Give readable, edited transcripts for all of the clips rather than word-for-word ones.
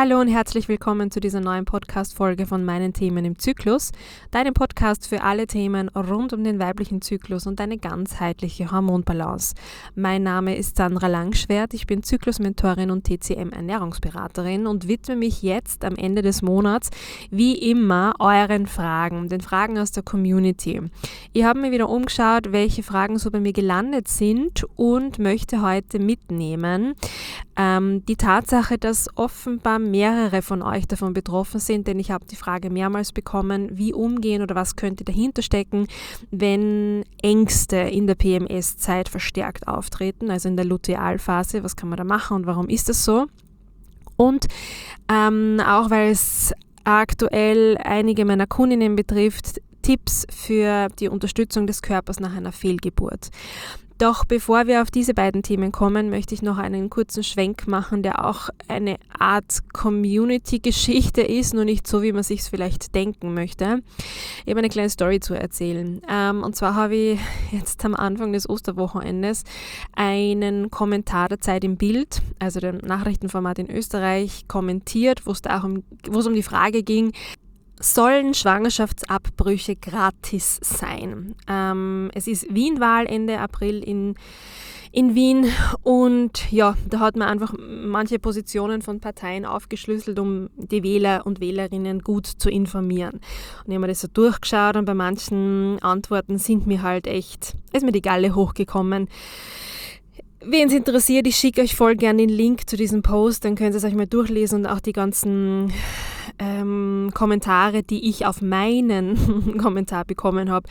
Hallo und herzlich willkommen zu dieser neuen Podcast-Folge von meinen Themen im Zyklus, deinem Podcast für alle Themen rund um den weiblichen Zyklus und eine ganzheitliche Hormonbalance. Mein Name ist Sandra Langschwert, ich bin Zyklusmentorin und TCM-Ernährungsberaterin und widme mich jetzt am Ende des Monats wie immer euren Fragen, den Fragen aus der Community. Ich habe mir wieder umgeschaut, welche Fragen so bei mir gelandet sind und möchte heute mitnehmen die Tatsache, dass offenbar mehrere von euch davon betroffen sind, denn ich habe die Frage mehrmals bekommen, wie umgehen oder was könnte dahinter stecken, wenn Ängste in der PMS-Zeit verstärkt auftreten, also in der Lutealphase, was kann man da machen und warum ist das so? Und auch weil es aktuell einige meiner Kundinnen betrifft, Tipps für die Unterstützung des Körpers nach einer Fehlgeburt. Doch bevor wir auf diese beiden Themen kommen, möchte ich noch einen kurzen Schwenk machen, der auch eine Art Community-Geschichte ist, nur nicht so, wie man sich es vielleicht denken möchte. Ich habe eine kleine Story zu erzählen. Und zwar habe ich jetzt am Anfang des Osterwochenendes einen Kommentar der Zeit im Bild, also dem Nachrichtenformat in Österreich, kommentiert, wo es um die Frage ging, sollen Schwangerschaftsabbrüche gratis sein? Es ist Wien-Wahl Ende April in Wien und ja, da hat man einfach manche Positionen von Parteien aufgeschlüsselt, um die Wähler und Wählerinnen gut zu informieren. Und ich habe mir das so durchgeschaut und bei manchen Antworten ist mir die Galle hochgekommen. Wen es interessiert, ich schicke euch voll gerne den Link zu diesem Post, dann könnt ihr es euch mal durchlesen und auch die ganzen Kommentare, die ich auf meinen Kommentar bekommen habe,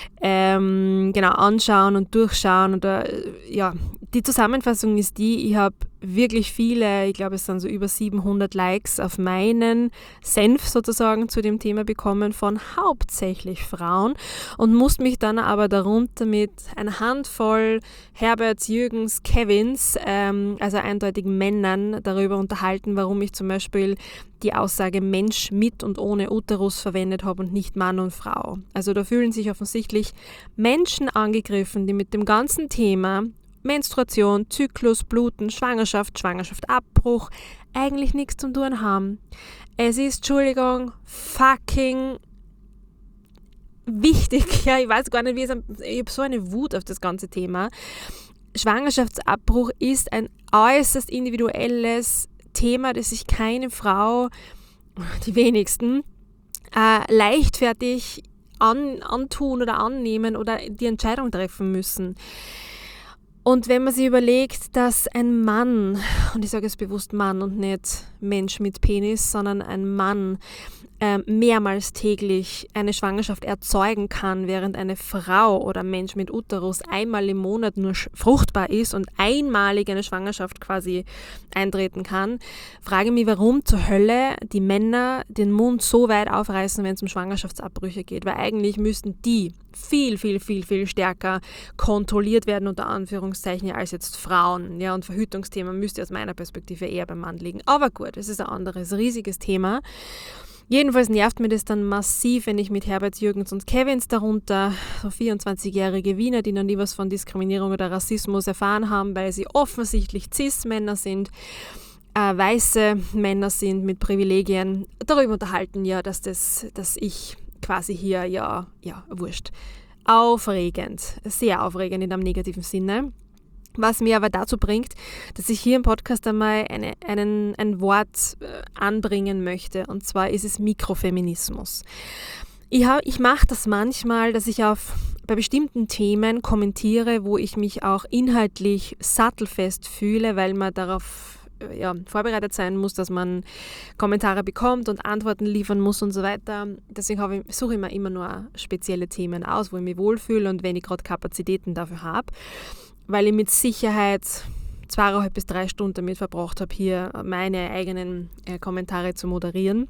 anschauen und durchschauen. Oder die Zusammenfassung ist die, ich habe wirklich viele, ich glaube es sind so über 700 Likes auf meinen Senf sozusagen zu dem Thema bekommen von hauptsächlich Frauen und musste mich dann aber darunter mit einer Handvoll Herberts, Jürgens, Kevins, also eindeutig Männern, darüber unterhalten, warum ich zum Beispiel die Aussage Mensch mit und ohne Uterus verwendet habe und nicht Mann und Frau. Also da fühlen sich offensichtlich Menschen angegriffen, die mit dem ganzen Thema Menstruation, Zyklus, Bluten, Schwangerschaftsabbruch eigentlich nichts zu tun haben. Es ist, Entschuldigung, fucking wichtig. Ja, ich weiß gar nicht, ich habe so eine Wut auf das ganze Thema. Schwangerschaftsabbruch ist ein äußerst individuelles Thema, das sich keine Frau, die wenigsten, leichtfertig antun oder annehmen oder die Entscheidung treffen müssen. Und wenn man sich überlegt, dass ein Mann, und ich sage jetzt bewusst Mann und nicht Mensch mit Penis, sondern ein Mann mehrmals täglich eine Schwangerschaft erzeugen kann, während eine Frau oder Mensch mit Uterus einmal im Monat nur fruchtbar ist und einmalig eine Schwangerschaft quasi eintreten kann, frage mich, warum zur Hölle die Männer den Mund so weit aufreißen, wenn es um Schwangerschaftsabbrüche geht, weil eigentlich müssten die viel, viel, viel, viel stärker kontrolliert werden, unter Anführungszeichen, als jetzt Frauen. Ja, und Verhütungsthema müsste aus meiner Perspektive eher beim Mann liegen. Aber gut, es ist ein anderes, riesiges Thema. Jedenfalls nervt mir das dann massiv, wenn ich mit Herbert, Jürgens und Kevins darunter, so 24-jährige Wiener, die noch nie was von Diskriminierung oder Rassismus erfahren haben, weil sie offensichtlich Cis-Männer sind, weiße Männer sind mit Privilegien, darüber unterhalten, ja, dass ich quasi hier, wurscht. Aufregend, sehr aufregend in einem negativen Sinne. Was mir aber dazu bringt, dass ich hier im Podcast einmal ein Wort anbringen möchte, und zwar ist es Mikrofeminismus. Ich mache das manchmal, dass ich bei bestimmten Themen kommentiere, wo ich mich auch inhaltlich sattelfest fühle, weil man darauf vorbereitet sein muss, dass man Kommentare bekommt und Antworten liefern muss und so weiter. Deswegen suche ich mir immer nur spezielle Themen aus, wo ich mich wohlfühle und wenn ich gerade Kapazitäten dafür habe, weil ich mit Sicherheit 2,5 bis 3 Stunden damit verbracht habe, hier meine eigenen Kommentare zu moderieren.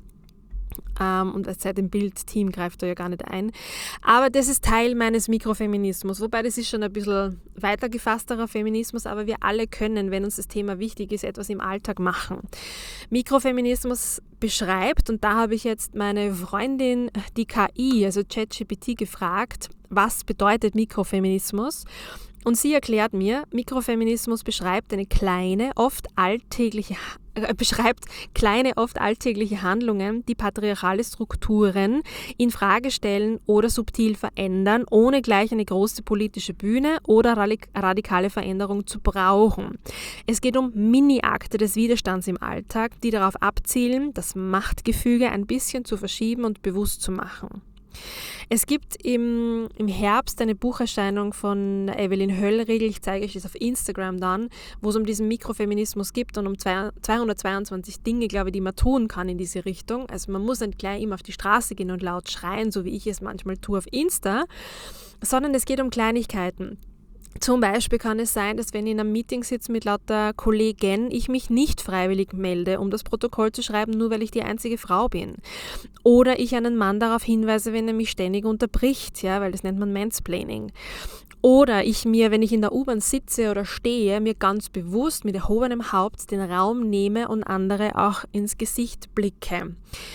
Und als Zeit im Bild-Team greift da ja gar nicht ein. Aber das ist Teil meines Mikrofeminismus, wobei das ist schon ein bisschen weiter gefassterer Feminismus, aber wir alle können, wenn uns das Thema wichtig ist, etwas im Alltag machen. Mikrofeminismus beschreibt, und da habe ich jetzt meine Freundin, die KI, also ChatGPT, gefragt, was bedeutet Mikrofeminismus? Und sie erklärt mir, Mikrofeminismus beschreibt eine kleine, oft alltägliche beschreibt kleine, oft alltägliche Handlungen, die patriarchale Strukturen in Frage stellen oder subtil verändern, ohne gleich eine große politische Bühne oder radikale Veränderung zu brauchen. Es geht um Mini-Akte des Widerstands im Alltag, die darauf abzielen, das Machtgefüge ein bisschen zu verschieben und bewusst zu machen. Es gibt im Herbst eine Bucherscheinung von Evelyn Höllriegel, ich zeige euch das auf Instagram dann, wo es um diesen Mikrofeminismus gibt und um 222 Dinge, glaube ich, die man tun kann in diese Richtung. Also man muss nicht gleich immer auf die Straße gehen und laut schreien, so wie ich es manchmal tue auf Insta, sondern es geht um Kleinigkeiten. Zum Beispiel kann es sein, dass wenn ich in einem Meeting sitze mit lauter Kollegen, ich mich nicht freiwillig melde, um das Protokoll zu schreiben, nur weil ich die einzige Frau bin. Oder ich einen Mann darauf hinweise, wenn er mich ständig unterbricht, ja, weil das nennt man Mansplaining. Oder ich mir, wenn ich in der U-Bahn sitze oder stehe, mir ganz bewusst mit erhobenem Haupt den Raum nehme und andere auch ins Gesicht blicke.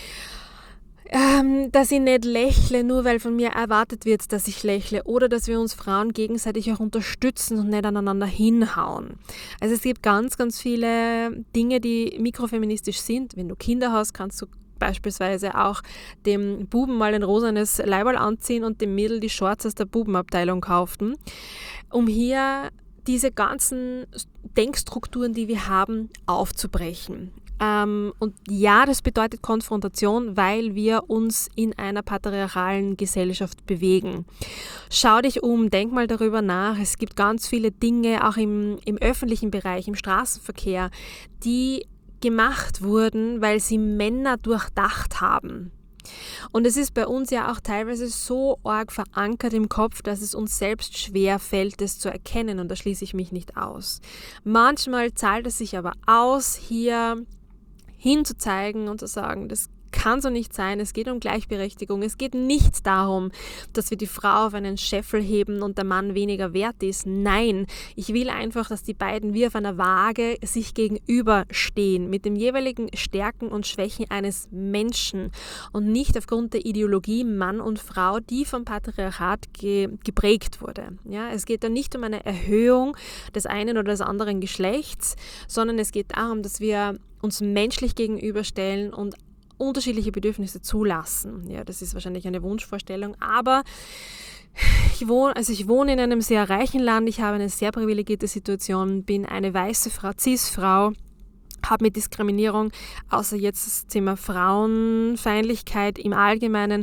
Dass ich nicht lächle, nur weil von mir erwartet wird, dass ich lächle, oder dass wir uns Frauen gegenseitig auch unterstützen und nicht aneinander hinhauen. Also es gibt ganz, ganz viele Dinge, die mikrofeministisch sind. Wenn du Kinder hast, kannst du beispielsweise auch dem Buben mal ein rosanes Leiberl anziehen und dem Mädel die Shorts aus der Bubenabteilung kaufen, um hier diese ganzen Denkstrukturen, die wir haben, aufzubrechen. Und ja, das bedeutet Konfrontation, weil wir uns in einer patriarchalen Gesellschaft bewegen. Schau dich um, denk mal darüber nach. Es gibt ganz viele Dinge, auch im öffentlichen Bereich, im Straßenverkehr, die gemacht wurden, weil sie Männer durchdacht haben. Und es ist bei uns ja auch teilweise so arg verankert im Kopf, dass es uns selbst schwer fällt, das zu erkennen, und da schließe ich mich nicht aus. Manchmal zahlt es sich aber aus, hier hinzuzeigen und zu sagen, das kann so nicht sein, es geht um Gleichberechtigung, es geht nicht darum, dass wir die Frau auf einen Scheffel heben und der Mann weniger wert ist. Nein, ich will einfach, dass die beiden wie auf einer Waage sich gegenüberstehen, mit den jeweiligen Stärken und Schwächen eines Menschen und nicht aufgrund der Ideologie Mann und Frau, die vom Patriarchat geprägt wurde. Ja, es geht da nicht um eine Erhöhung des einen oder des anderen Geschlechts, sondern es geht darum, dass wir uns menschlich gegenüberstellen und unterschiedliche Bedürfnisse zulassen. Ja, das ist wahrscheinlich eine Wunschvorstellung, aber ich wohne in einem sehr reichen Land, ich habe eine sehr privilegierte Situation, bin eine weiße Frau, Cis-Frau, habe mit Diskriminierung, außer jetzt das Thema Frauenfeindlichkeit im Allgemeinen,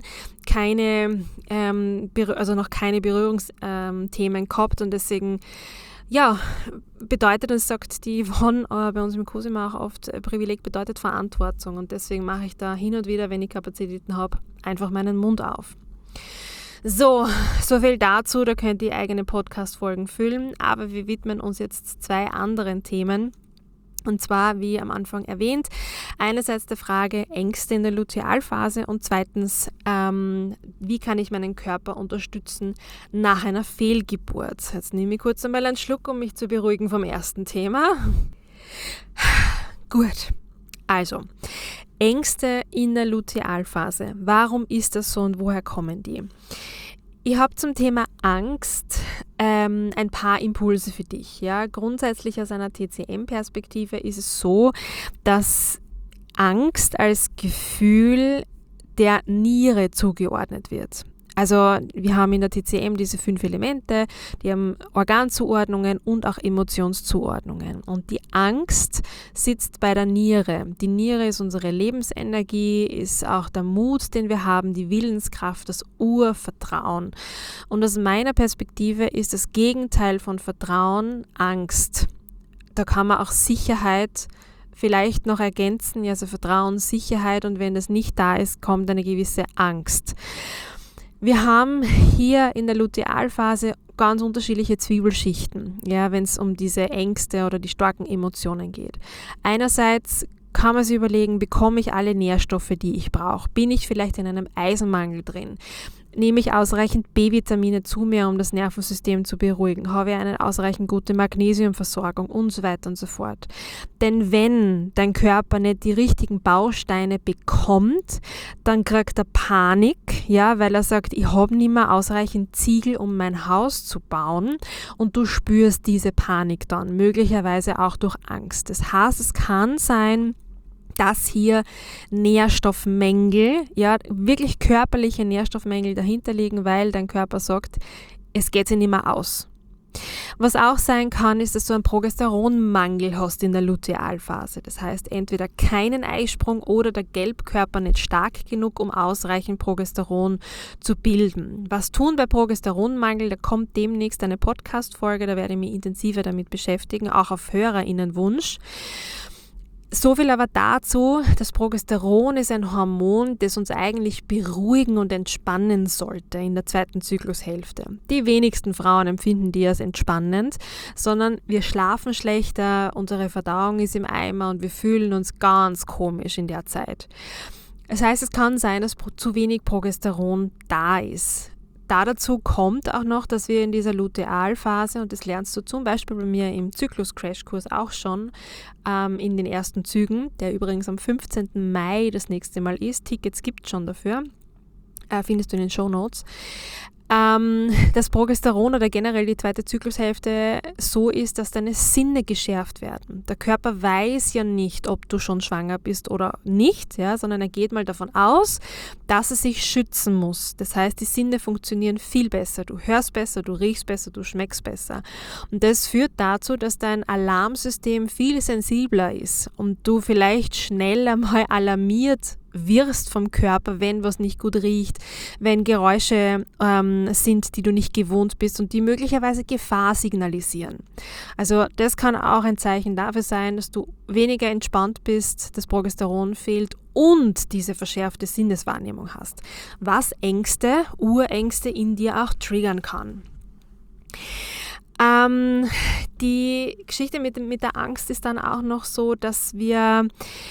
noch keine Berührungsthemen gehabt, und deswegen bedeutet, und sagt die Yvonne bei uns im Cosima auch oft, Privileg bedeutet Verantwortung, und deswegen mache ich da hin und wieder, wenn ich Kapazitäten habe, einfach meinen Mund auf. So viel dazu, da könnt ihr eigene Podcast-Folgen füllen, aber wir widmen uns jetzt 2 anderen Themen. Und zwar, wie am Anfang erwähnt, einerseits der Frage Ängste in der Lutealphase und zweitens, wie kann ich meinen Körper unterstützen nach einer Fehlgeburt. Jetzt nehme ich kurz einmal einen Schluck, um mich zu beruhigen vom ersten Thema. Gut, also Ängste in der Lutealphase. Warum ist das so und woher kommen die? Ich habe zum Thema Angst ein paar Impulse für dich. Ja? Grundsätzlich aus einer TCM-Perspektive ist es so, dass Angst als Gefühl der Niere zugeordnet wird. Also wir haben in der TCM diese 5 Elemente, die haben Organzuordnungen und auch Emotionszuordnungen. Und die Angst sitzt bei der Niere. Die Niere ist unsere Lebensenergie, ist auch der Mut, den wir haben, die Willenskraft, das Urvertrauen. Und aus meiner Perspektive ist das Gegenteil von Vertrauen Angst. Da kann man auch Sicherheit vielleicht noch ergänzen, also Vertrauen, Sicherheit, und wenn das nicht da ist, kommt eine gewisse Angst. Wir haben hier in der Lutealphase ganz unterschiedliche Zwiebelschichten, ja, wenn es um diese Ängste oder die starken Emotionen geht. Einerseits kann man sich überlegen, bekomme ich alle Nährstoffe, die ich brauche? Bin ich vielleicht in einem Eisenmangel drin? Nehme ich ausreichend B-Vitamine zu mir, um das Nervensystem zu beruhigen? Habe ich eine ausreichend gute Magnesiumversorgung und so weiter und so fort? Denn wenn dein Körper nicht die richtigen Bausteine bekommt, dann kriegt er Panik, ja, weil er sagt, ich habe nicht mehr ausreichend Ziegel, um mein Haus zu bauen, und du spürst diese Panik dann, möglicherweise auch durch Angst. Das heißt, es kann sein, dass hier Nährstoffmängel, ja, wirklich körperliche Nährstoffmängel dahinter liegen, weil dein Körper sagt, es geht sich nicht mehr aus. Was auch sein kann, ist, dass du einen Progesteronmangel hast in der Lutealphase. Das heißt, entweder keinen Eisprung oder der Gelbkörper nicht stark genug, um ausreichend Progesteron zu bilden. Was tun bei Progesteronmangel? Da kommt demnächst eine Podcast-Folge, da werde ich mich intensiver damit beschäftigen, auch auf HörerInnenwunsch. So viel aber dazu, das Progesteron ist ein Hormon, das uns eigentlich beruhigen und entspannen sollte in der zweiten Zyklushälfte. Die wenigsten Frauen empfinden die als entspannend, sondern wir schlafen schlechter, unsere Verdauung ist im Eimer und wir fühlen uns ganz komisch in der Zeit. Das heißt, es kann sein, dass zu wenig Progesteron da ist. Dazu kommt auch noch, dass wir in dieser Lutealphase, und das lernst du zum Beispiel bei mir im Zyklus-Crashkurs auch schon, in den ersten Zügen, der übrigens am 15. Mai das nächste Mal ist. Tickets gibt es schon dafür, findest du in den Shownotes. Das Progesteron oder generell die zweite Zyklushälfte so ist, dass deine Sinne geschärft werden. Der Körper weiß ja nicht, ob du schon schwanger bist oder nicht, ja, sondern er geht mal davon aus, dass er sich schützen muss. Das heißt, die Sinne funktionieren viel besser. Du hörst besser, du riechst besser, du schmeckst besser. Und das führt dazu, dass dein Alarmsystem viel sensibler ist und du vielleicht schneller mal alarmiert wirst vom Körper, wenn was nicht gut riecht, wenn Geräusche sind, die du nicht gewohnt bist und die möglicherweise Gefahr signalisieren. Also das kann auch ein Zeichen dafür sein, dass du weniger entspannt bist, das Progesteron fehlt und diese verschärfte Sinneswahrnehmung hast, was Ängste, Urängste in dir auch triggern kann. Die Geschichte mit der Angst ist dann auch noch so, dass wir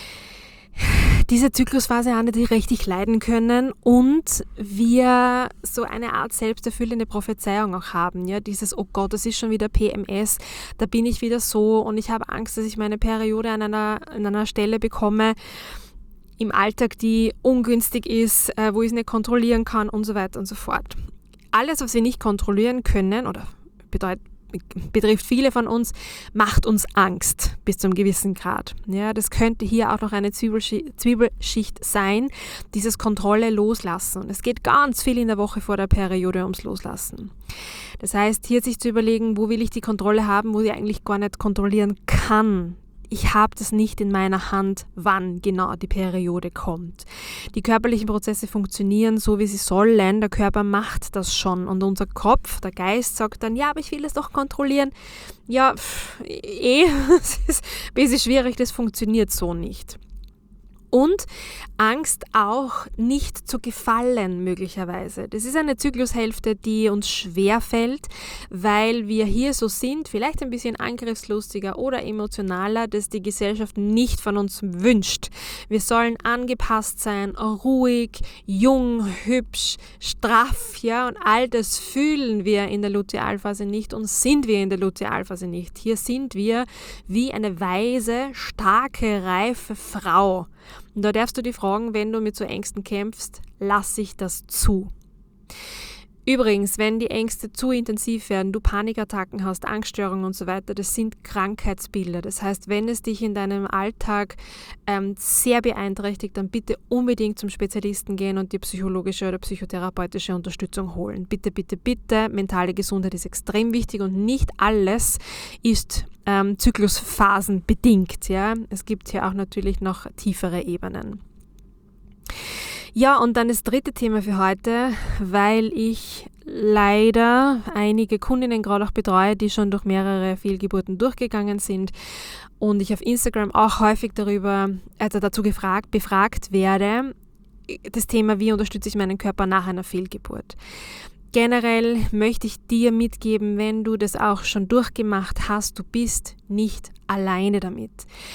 diese Zyklusphase auch nicht richtig leiden können und wir so eine Art selbsterfüllende Prophezeiung auch haben. Ja? Dieses, oh Gott, das ist schon wieder PMS, da bin ich wieder so und ich habe Angst, dass ich meine Periode an einer Stelle bekomme im Alltag, die ungünstig ist, wo ich es nicht kontrollieren kann und so weiter und so fort. Alles, was wir nicht kontrollieren können oder betrifft viele von uns, macht uns Angst bis zu einem gewissen Grad. Ja, das könnte hier auch noch eine Zwiebelschicht sein, dieses Kontrolle loslassen. Und es geht ganz viel in der Woche vor der Periode ums Loslassen. Das heißt, hier sich zu überlegen, wo will ich die Kontrolle haben, wo ich eigentlich gar nicht kontrollieren kann. Ich habe das nicht in meiner Hand, wann genau die Periode kommt. Die körperlichen Prozesse funktionieren so, wie sie sollen. Der Körper macht das schon. Und unser Kopf, der Geist, sagt dann, ja, aber ich will das doch kontrollieren. Ja, es ist ein bisschen schwierig, das funktioniert so nicht. Und Angst auch nicht zu gefallen möglicherweise. Das ist eine Zyklushälfte, die uns schwerfällt, weil wir hier so sind, vielleicht ein bisschen angriffslustiger oder emotionaler, das die Gesellschaft nicht von uns wünscht. Wir sollen angepasst sein, ruhig, jung, hübsch, straff, ja, und all das fühlen wir in der Lutealphase nicht und sind wir in der Lutealphase nicht. Hier sind wir wie eine weise, starke, reife Frau. Und da darfst du dich fragen, wenn du mit so Ängsten kämpfst, lasse ich das zu? Übrigens, wenn die Ängste zu intensiv werden, du Panikattacken hast, Angststörungen und so weiter, das sind Krankheitsbilder. Das heißt, wenn es dich in deinem Alltag sehr beeinträchtigt, dann bitte unbedingt zum Spezialisten gehen und die psychologische oder psychotherapeutische Unterstützung holen. Bitte, bitte, bitte, mentale Gesundheit ist extrem wichtig und nicht alles ist Zyklusphasen bedingt. Ja? Es gibt hier auch natürlich noch tiefere Ebenen. Ja, und dann das dritte Thema für heute, weil ich leider einige Kundinnen gerade auch betreue, die schon durch mehrere Fehlgeburten durchgegangen sind und ich auf Instagram auch häufig dazu befragt werde, das Thema, wie unterstütze ich meinen Körper nach einer Fehlgeburt. Generell möchte ich dir mitgeben, wenn du das auch schon durchgemacht hast, du bist nicht alleine damit.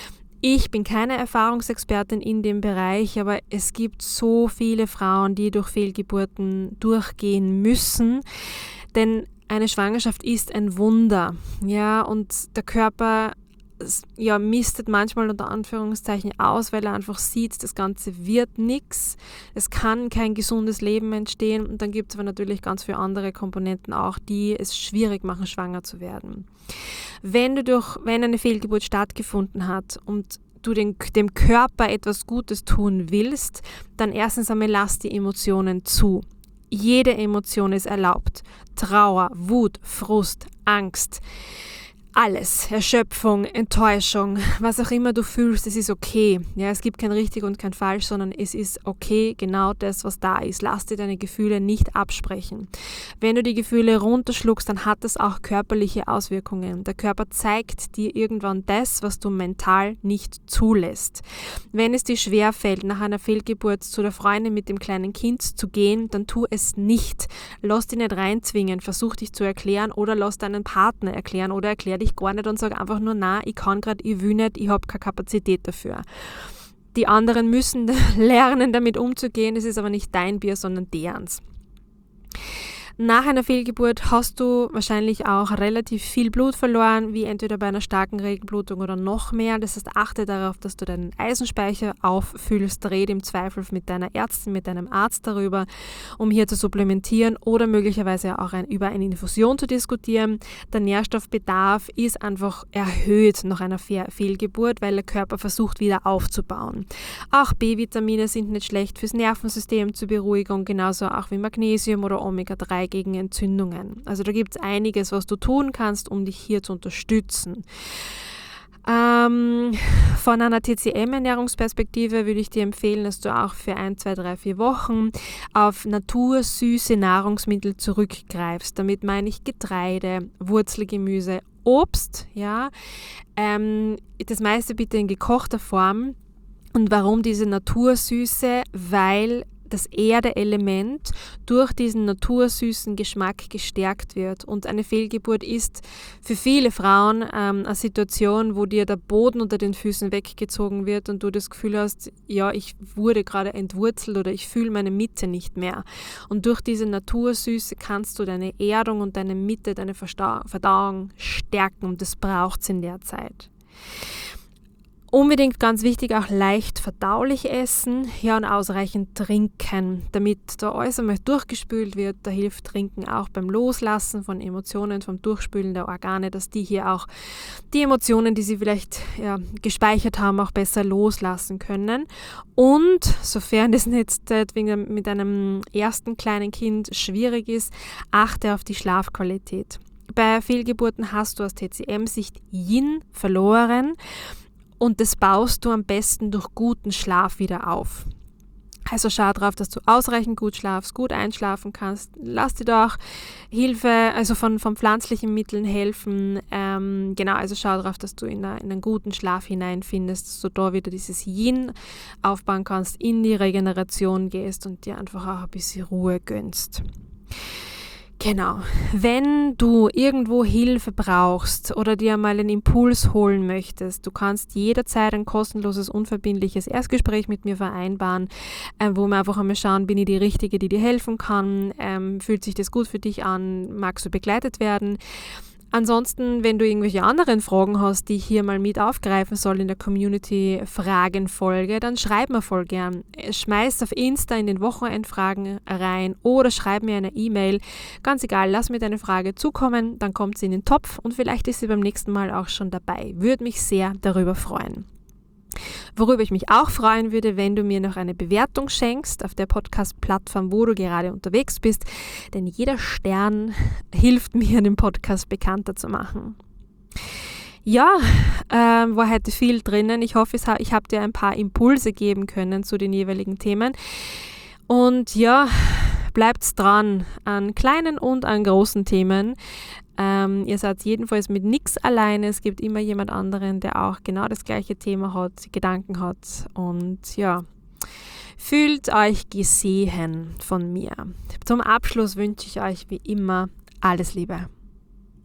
Ich bin keine Erfahrungsexpertin in dem Bereich, aber es gibt so viele Frauen, die durch Fehlgeburten durchgehen müssen, denn eine Schwangerschaft ist ein Wunder, ja, und der Körper mistet manchmal unter Anführungszeichen aus, weil er einfach sieht, das Ganze wird nichts, es kann kein gesundes Leben entstehen und dann gibt es aber natürlich ganz viele andere Komponenten auch, die es schwierig machen, schwanger zu werden. Wenn eine Fehlgeburt stattgefunden hat und du dem Körper etwas Gutes tun willst, dann erstens einmal lass die Emotionen zu. Jede Emotion ist erlaubt. Trauer, Wut, Frust, Angst, alles, Erschöpfung, Enttäuschung, was auch immer du fühlst, es ist okay. Ja, es gibt kein richtig und kein falsch, sondern es ist okay, genau das, was da ist. Lass dir deine Gefühle nicht absprechen. Wenn du die Gefühle runterschluckst, dann hat das auch körperliche Auswirkungen. Der Körper zeigt dir irgendwann das, was du mental nicht zulässt. Wenn es dir schwerfällt, nach einer Fehlgeburt zu der Freundin mit dem kleinen Kind zu gehen, dann tu es nicht. Lass dich nicht reinzwingen, versuch dich zu erklären oder lass deinen Partner erklären oder erklär dich gar nicht und sage einfach nur, nein, ich kann gerade, ich will nicht, ich habe keine Kapazität dafür. Die anderen müssen lernen, damit umzugehen, es ist aber nicht dein Bier, sondern derens. Nach einer Fehlgeburt hast du wahrscheinlich auch relativ viel Blut verloren, wie entweder bei einer starken Regelblutung oder noch mehr. Das heißt, achte darauf, dass du deinen Eisenspeicher auffüllst, red im Zweifel mit deiner Ärztin, mit deinem Arzt darüber, um hier zu supplementieren oder möglicherweise auch über eine Infusion zu diskutieren. Der Nährstoffbedarf ist einfach erhöht nach einer Fehlgeburt, weil der Körper versucht, wieder aufzubauen. Auch B-Vitamine sind nicht schlecht fürs Nervensystem zur Beruhigung, genauso auch wie Magnesium oder Omega-3 gegen Entzündungen. Also da gibt es einiges, was du tun kannst, um dich hier zu unterstützen. Von einer TCM-Ernährungsperspektive würde ich dir empfehlen, dass du auch für 1, 2, 3, 4 Wochen auf natursüße Nahrungsmittel zurückgreifst. Damit meine ich Getreide, Wurzelgemüse, Obst, ja. Das meiste bitte in gekochter Form. Und warum diese Natursüße? Weil das Erdeelement durch diesen natursüßen Geschmack gestärkt wird. Und eine Fehlgeburt ist für viele Frauen eine Situation, wo dir der Boden unter den Füßen weggezogen wird und du das Gefühl hast, ja, ich wurde gerade entwurzelt oder ich fühle meine Mitte nicht mehr. Und durch diese Natursüße kannst du deine Erdung und deine Mitte, deine Verdauung stärken und das braucht es in der Zeit. Unbedingt ganz wichtig, auch leicht verdaulich essen, ja, und ausreichend trinken, damit da alles einmal durchgespült wird. Da hilft Trinken auch beim Loslassen von Emotionen, vom Durchspülen der Organe, dass die hier auch die Emotionen, die sie vielleicht gespeichert haben, auch besser loslassen können. Und sofern das nicht mit einem ersten kleinen Kind schwierig ist, achte auf die Schlafqualität. Bei Fehlgeburten hast du aus TCM-Sicht Yin verloren. Und das baust du am besten durch guten Schlaf wieder auf. Also schau darauf, dass du ausreichend gut schlafst, gut einschlafen kannst. Lass dir doch Hilfe, also von pflanzlichen Mitteln helfen. Also schau darauf, dass du in einen guten Schlaf hineinfindest, dass du da wieder dieses Yin aufbauen kannst, in die Regeneration gehst und dir einfach auch ein bisschen Ruhe gönnst. Genau, wenn du irgendwo Hilfe brauchst oder dir mal einen Impuls holen möchtest, du kannst jederzeit ein kostenloses, unverbindliches Erstgespräch mit mir vereinbaren, wo wir einfach einmal schauen, bin ich die Richtige, die dir helfen kann, fühlt sich das gut für dich an, magst du begleitet werden. Ansonsten, wenn du irgendwelche anderen Fragen hast, die ich hier mal mit aufgreifen soll in der Community-Fragenfolge, dann schreib mir voll gern. Schmeiß auf Insta in den Wochenendfragen rein oder schreib mir eine E-Mail. Ganz egal, lass mir deine Frage zukommen, dann kommt sie in den Topf und vielleicht ist sie beim nächsten Mal auch schon dabei. Würde mich sehr darüber freuen. Worüber ich mich auch freuen würde, wenn du mir noch eine Bewertung schenkst auf der Podcast-Plattform, wo du gerade unterwegs bist, denn jeder Stern hilft mir, den Podcast bekannter zu machen. Ja, war heute viel drinnen. Ich hoffe, ich habe dir ein paar Impulse geben können zu den jeweiligen Themen. Und ja, bleibt dran an kleinen und an großen Themen. Ihr seid jedenfalls mit nichts alleine. Es gibt immer jemand anderen, der auch genau das gleiche Thema hat, Gedanken hat. Und ja, fühlt euch gesehen von mir. Zum Abschluss wünsche ich euch wie immer alles Liebe.